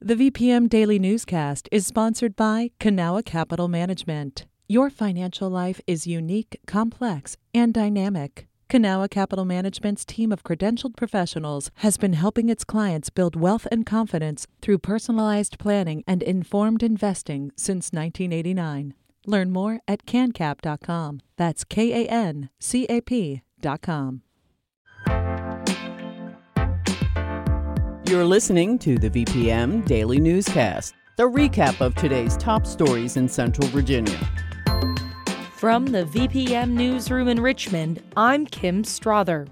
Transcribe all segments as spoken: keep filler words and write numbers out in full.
The V P M Daily Newscast is sponsored by Kanawha Capital Management. Your financial life is unique, complex, and dynamic. Kanawha Capital Management's team of credentialed professionals has been helping its clients build wealth and confidence through personalized planning and informed investing since nineteen eighty-nine. Learn more at can cap dot com. That's K A N C A P dot com. You're listening to the V P M Daily Newscast, the recap of today's top stories in Central Virginia. From the V P M Newsroom in Richmond, I'm Kim Strother.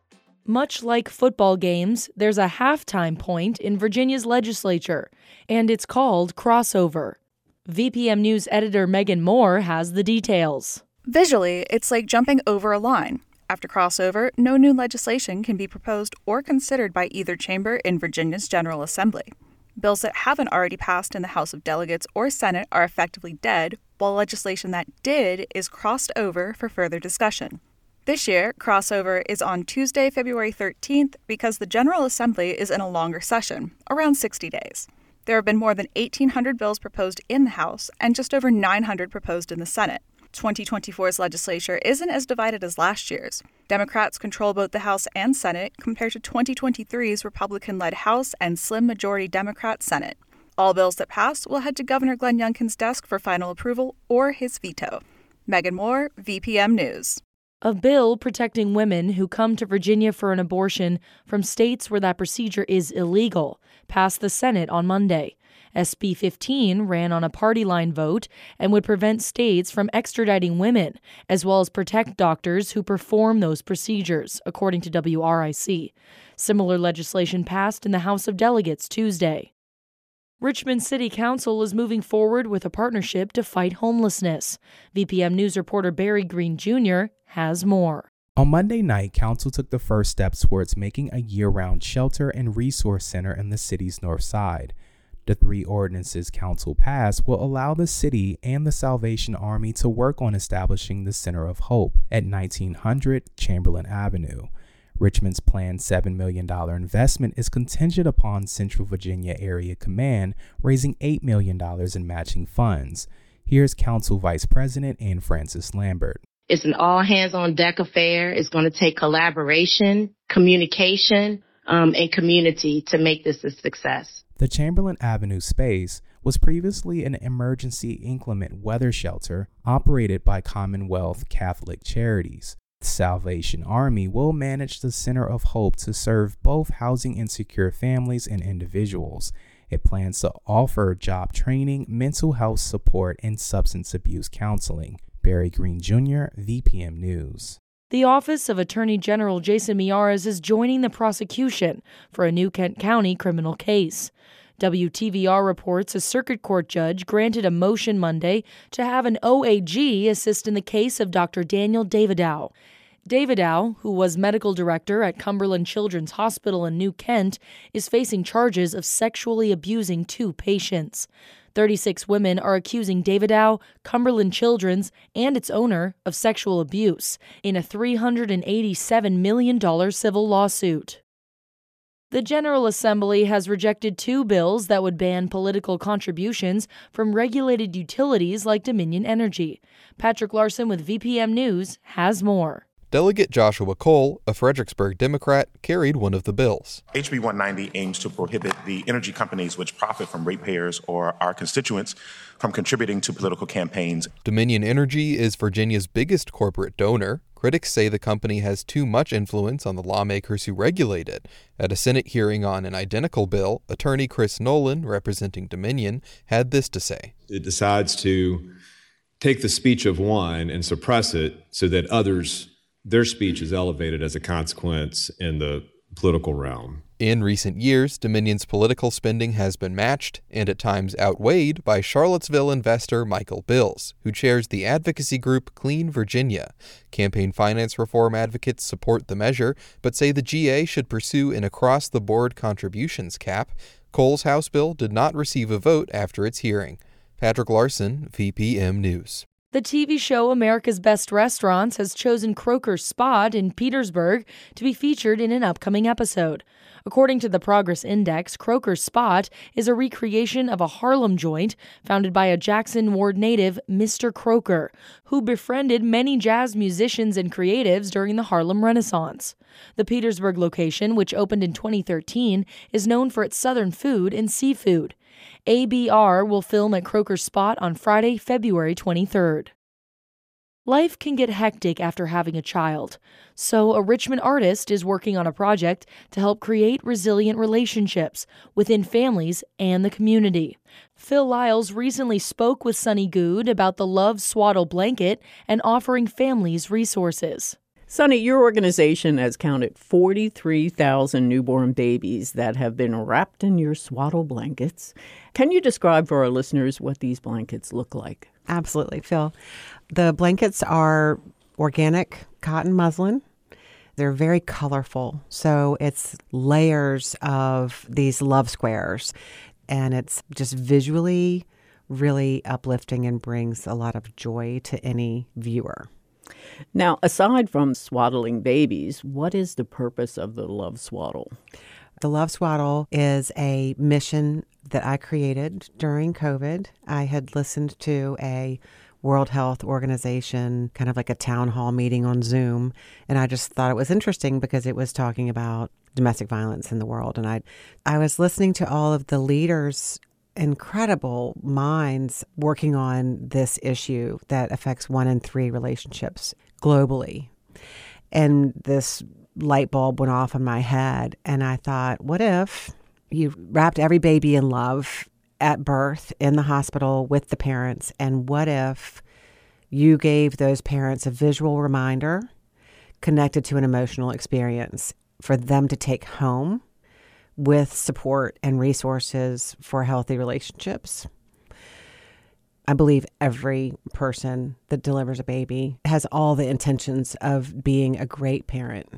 Much like football games, there's a halftime point in Virginia's legislature, and it's called crossover. V P M News editor Megan Moore has the details. Visually, it's like jumping over a line. After crossover, no new legislation can be proposed or considered by either chamber in Virginia's General Assembly. Bills that haven't already passed in the House of Delegates or Senate are effectively dead, while legislation that did is crossed over for further discussion. This year, crossover is on Tuesday, February thirteenth, because the General Assembly is in a longer session, around sixty days. There have been more than eighteen hundred bills proposed in the House and just over nine hundred proposed in the Senate. twenty twenty-four's legislature isn't as divided as last year's. Democrats control both the House and Senate compared to twenty twenty-three's Republican-led House and slim majority Democrat Senate. All bills that pass will head to Governor Glenn Youngkin's desk for final approval or his veto. Megan Moore, V P M News. A bill protecting women who come to Virginia for an abortion from states where that procedure is illegal passed the Senate on Monday. S B fifteen ran on a party line vote and would prevent states from extraditing women, as well as protect doctors who perform those procedures, according to W R I C. Similar legislation passed in the House of Delegates Tuesday. Richmond City Council is moving forward with a partnership to fight homelessness. V P M News reporter Barry Green Junior has more. On Monday night, Council took the first steps towards making a year-round shelter and resource center in the city's north side. The three ordinances Council passed will allow the city and the Salvation Army to work on establishing the Center of Hope at nineteen hundred Chamberlain Avenue. Richmond's planned seven million dollars investment is contingent upon Central Virginia Area Command raising eight million dollars in matching funds. Here's Council Vice President Ann Francis Lambert. It's an all-hands-on-deck affair. It's going to take collaboration, communication, um, and community to make this a success. The Chamberlain Avenue space was previously an emergency inclement weather shelter operated by Commonwealth Catholic Charities. The Salvation Army will manage the Center of Hope to serve both housing insecure families and individuals. It plans to offer job training, mental health support, and substance abuse counseling. Barry Green Junior, V P M News. The Office of Attorney General Jason Miyares is joining the prosecution for a new Kent County criminal case. W T V R reports a circuit court judge granted a motion Monday to have an O A G assist in the case of Doctor Daniel Davidow. Davidow, who was medical director at Cumberland Children's Hospital in New Kent, is facing charges of sexually abusing two patients. thirty-six women are accusing Davidow, Cumberland Children's, and its owner of sexual abuse in a three hundred eighty-seven million dollars civil lawsuit. The General Assembly has rejected two bills that would ban political contributions from regulated utilities like Dominion Energy. Patrick Larson with V P M News has more. Delegate Joshua Cole, a Fredericksburg Democrat, carried one of the bills. H B one ninety aims to prohibit the energy companies which profit from ratepayers or our constituents from contributing to political campaigns. Dominion Energy is Virginia's biggest corporate donor. Critics say the company has too much influence on the lawmakers who regulate it. At a Senate hearing on an identical bill, attorney Chris Nolan, representing Dominion, had this to say. It decides to take the speech of one and suppress it so that others, their speech is elevated as a consequence in the political realm. In recent years, Dominion's political spending has been matched and at times outweighed by Charlottesville investor Michael Bills, who chairs the advocacy group Clean Virginia. Campaign finance reform advocates support the measure, but say the G A should pursue an across-the-board contributions cap. Cole's House bill did not receive a vote after its hearing. Patrick Larson, V P M News. The T V show America's Best Restaurants has chosen Croker's Spot in Petersburg to be featured in an upcoming episode. According to the Progress Index, Croker's Spot is a recreation of a Harlem joint founded by a Jackson Ward native, Mister Croker, who befriended many jazz musicians and creatives during the Harlem Renaissance. The Petersburg location, which opened in twenty thirteen, is known for its Southern food and seafood. A B R will film at Croker's Spot on Friday, February twenty-third. Life can get hectic after having a child, so a Richmond artist is working on a project to help create resilient relationships within families and the community. Phil Lyles recently spoke with Sunny Good about the Love Swaddle blanket and offering families resources. Sunny, your organization has counted forty-three thousand newborn babies that have been wrapped in your swaddle blankets. Can you describe for our listeners what these blankets look like? Absolutely, Phil. The blankets are organic cotton muslin. They're very colorful. So it's layers of these love squares. And it's just visually really uplifting and brings a lot of joy to any viewer. Now, aside from swaddling babies, what is the purpose of the Love Swaddle? The Love Swaddle is a mission that I created during COVID. I had listened to a World Health Organization, kind of like a town hall meeting on Zoom, and I just thought it was interesting because it was talking about domestic violence in the world. And I, I was listening to all of the leaders, incredible minds working on this issue that affects one in three relationships globally. And this light bulb went off in my head, and I thought, what if you wrapped every baby in love at birth in the hospital with the parents, and what if you gave those parents a visual reminder connected to an emotional experience for them to take home with support and resources for healthy relationships? I believe every person that delivers a baby has all the intentions of being a great parent.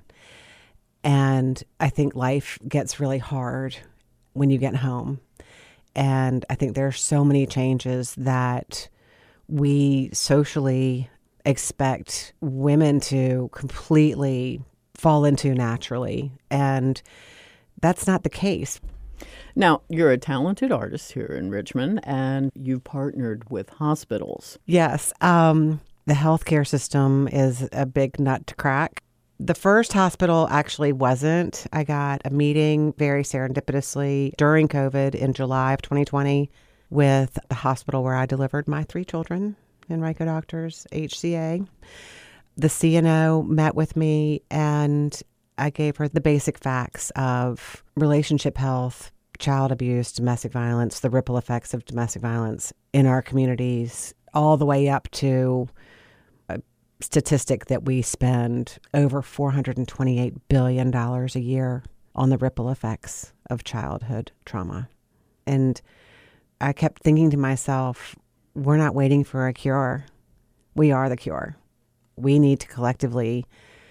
And I think life gets really hard when you get home. And I think there are so many changes that we socially expect women to completely fall into naturally. And that's not the case. Now, you're a talented artist here in Richmond, and you've partnered with hospitals. Yes. Um, the healthcare system is a big nut to crack. The first hospital actually wasn't. I got a meeting very serendipitously during COVID in July of twenty twenty with the hospital where I delivered my three children, Enrico Doctors, H C A. The C N O met with me, and I gave her the basic facts of relationship health, child abuse, domestic violence, the ripple effects of domestic violence in our communities, all the way up to a statistic that we spend over four hundred twenty-eight billion dollars a year on the ripple effects of childhood trauma. And I kept thinking to myself, we're not waiting for a cure. We are the cure. We need to collectively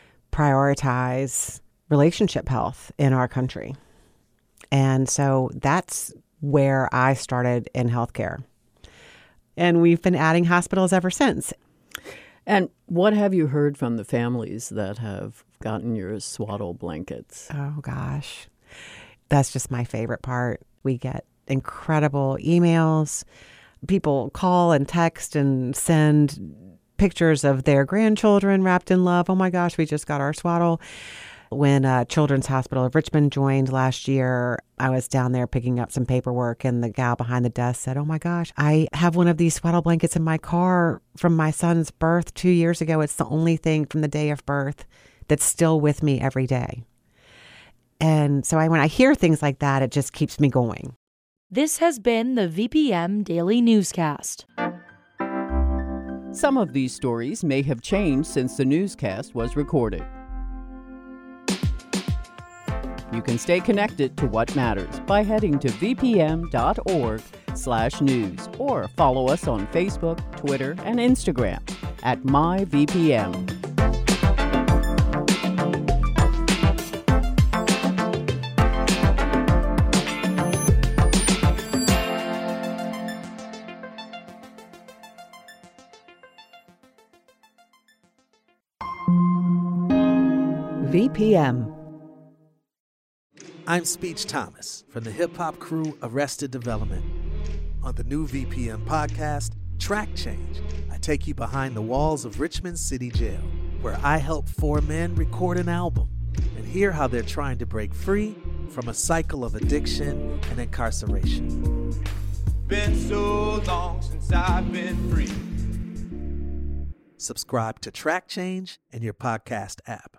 prioritize relationship health in our country. And so that's where I started in healthcare. And we've been adding hospitals ever since. And what have you heard from the families that have gotten your swaddle blankets? Oh, gosh. That's just my favorite part. We get incredible emails. People call and text and send pictures of their grandchildren wrapped in love. Oh, my gosh, we just got our swaddle. When uh, Children's Hospital of Richmond joined last year, I was down there picking up some paperwork, and the gal behind the desk said, oh my gosh, I have one of these swaddle blankets in my car from my son's birth two years ago. It's the only thing from the day of birth that's still with me every day. And so I, when I hear things like that, it just keeps me going. This has been the V P M Daily Newscast. Some of these stories may have changed since the newscast was recorded. You can stay connected to what matters by heading to vpm.org slash news or follow us on Facebook, Twitter, and Instagram at myvpm. V P M. I'm Speech Thomas from the hip-hop crew Arrested Development. On the new V P M podcast, Track Change, I take you behind the walls of Richmond City Jail, where I help four men record an album and hear how they're trying to break free from a cycle of addiction and incarceration. Been so long since I've been free. Subscribe to Track Change in your podcast app.